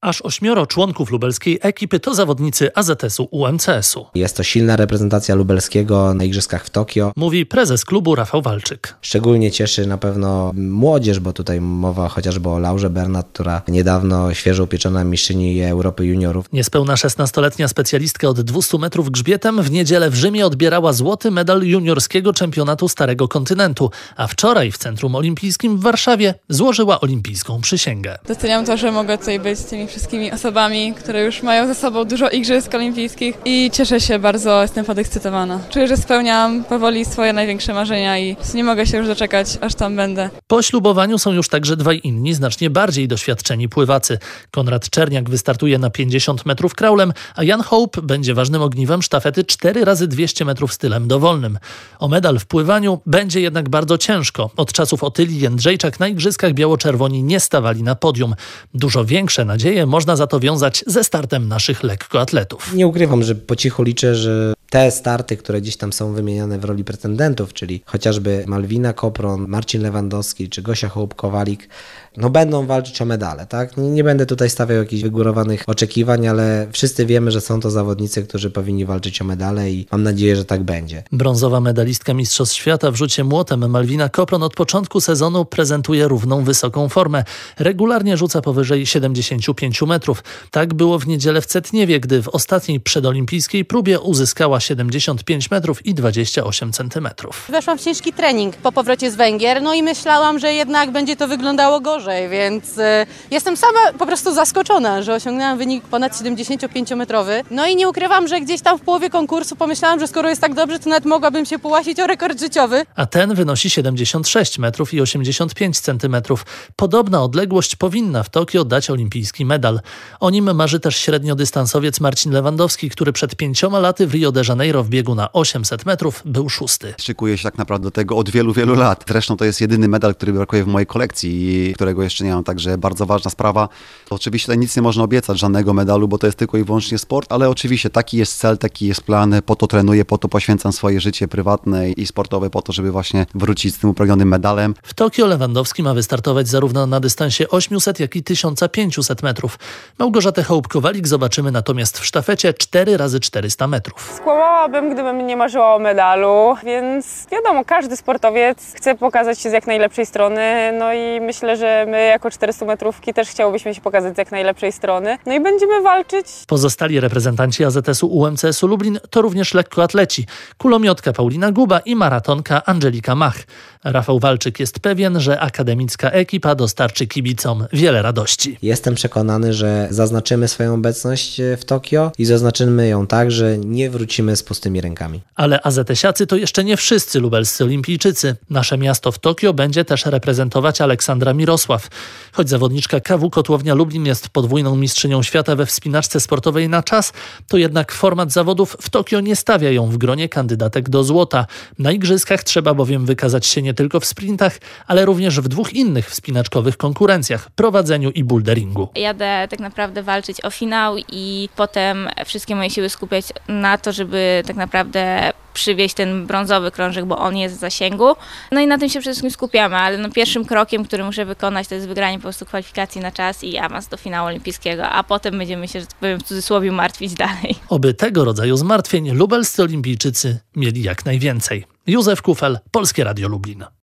Aż 8 członków lubelskiej ekipy to zawodnicy AZS-u UMCS-u. Jest to silna reprezentacja lubelskiego na igrzyskach w Tokio. Mówi prezes klubu Rafał Walczyk. Szczególnie cieszy na pewno młodzież, bo tutaj mowa chociażby o Laurze Bernat, która niedawno świeżo upieczona mistrzyni Europy juniorów. Niespełna 16-letnia specjalistka od 200 metrów grzbietem w niedzielę w Rzymie odbierała złoty medal juniorskiego czempionatu Starego Kontynentu, a wczoraj w Centrum Olimpijskim w Warszawie złożyła olimpijską przysięgę. Doceniam to, że mogę tutaj być z tymi wszystkimi osobami, które już mają za sobą dużo igrzysk olimpijskich i cieszę się bardzo, jestem podekscytowana. Czuję, że spełniam powoli swoje największe marzenia i nie mogę się już doczekać, aż tam będę. Po ślubowaniu są już także dwaj inni, znacznie bardziej doświadczeni pływacy. Konrad Czerniak wystartuje na 50 metrów kraulem, a Jan Hołb będzie ważnym ogniwem sztafety 4x200 metrów stylem dowolnym. O medal w pływaniu będzie jednak bardzo ciężko. Od czasów Otylii Jędrzejczak na igrzyskach biało-czerwoni nie stawali na podium. Dużo większe nadzieje można za to wiązać ze startem naszych lekkoatletów. Nie ukrywam, że po cichu liczę, że te starty, które gdzieś tam są wymieniane w roli pretendentów, czyli chociażby Malwina Kopron, Marcin Lewandowski czy Gosia Hołb-Kowalik, będą walczyć o medale, tak? Nie będę tutaj stawiał jakichś wygórowanych oczekiwań, ale wszyscy wiemy, że są to zawodnicy, którzy powinni walczyć o medale i mam nadzieję, że tak będzie. Brązowa medalistka Mistrzostw Świata w rzucie młotem Malwina Kopron od początku sezonu prezentuje równą wysoką formę. Regularnie rzuca powyżej 75 metrów. Tak było w niedzielę w Cetniewie, gdy w ostatniej przedolimpijskiej próbie uzyskała 75 metrów i 28 centymetrów. Weszłam w ciężki trening po powrocie z Węgier, i myślałam, że jednak będzie to wyglądało gorzej, więc jestem sama po prostu zaskoczona, że osiągnęłam wynik ponad 75-metrowy. I nie ukrywam, że gdzieś tam w połowie konkursu pomyślałam, że skoro jest tak dobrze, to nawet mogłabym się połasić o rekord życiowy. A ten wynosi 76 metrów i 85 centymetrów. Podobna odległość powinna w Tokio dać olimpijski medal. O nim marzy też średniodystansowiec Marcin Lewandowski, który przed 5 laty w Rio de Janeiro w biegu na 800 metrów był 6. Szykuję się tak naprawdę do tego od wielu, wielu lat. Zresztą to jest jedyny medal, który brakuje w mojej kolekcji i którego jeszcze nie mam, także bardzo ważna sprawa. Oczywiście tutaj nic nie można obiecać, żadnego medalu, bo to jest tylko i wyłącznie sport, ale oczywiście taki jest cel, taki jest plan, po to trenuję, po to poświęcam swoje życie prywatne i sportowe, po to, żeby właśnie wrócić z tym upragnionym medalem. W Tokio Lewandowski ma wystartować zarówno na dystansie 800, jak i 1500 metrów. Małgorzatę Hołb-Kowalik zobaczymy natomiast w sztafecie 4x400 metrów. Skłamałabym, gdybym nie marzyła o medalu, więc wiadomo, każdy sportowiec chce pokazać się z jak najlepszej strony, i myślę, że my jako 400-metrówki też chciałobyśmy się pokazać z jak najlepszej strony, i będziemy walczyć. Pozostali reprezentanci AZS-u UMCS-u Lublin to również lekkoatleci, kulomiotka Paulina Guba i maratonka Angelika Mach. Rafał Walczyk jest pewien, że akademicka ekipa dostarczy kibicom wiele radości. Jestem przekonany, że zaznaczymy swoją obecność w Tokio i zaznaczymy ją tak, że nie wrócimy z pustymi rękami. Ale AZS-iacy to jeszcze nie wszyscy lubelscy olimpijczycy. Nasze miasto w Tokio będzie też reprezentować Aleksandra Mirosław. Choć zawodniczka KW Kotłownia Lublin jest podwójną mistrzynią świata we wspinaczce sportowej na czas, to jednak format zawodów w Tokio nie stawia ją w gronie kandydatek do złota. Na igrzyskach trzeba bowiem wykazać się nie tylko w sprintach, ale również w 2 innych wspinaczkowych konkurencjach – prowadzeniu i boulderingu. Jadę tak naprawdę walczyć o finał i potem wszystkie moje siły skupiać na to, żeby tak naprawdę przywieźć ten brązowy krążek, bo on jest w zasięgu. I na tym się przede wszystkim skupiamy, ale pierwszym krokiem, który muszę wykonać, to jest wygranie po prostu kwalifikacji na czas i awans do finału olimpijskiego, a potem będziemy się, że tak powiem, w cudzysłowie martwić dalej. Oby tego rodzaju zmartwień lubelscy olimpijczycy mieli jak najwięcej. Józef Kufel, Polskie Radio Lublin.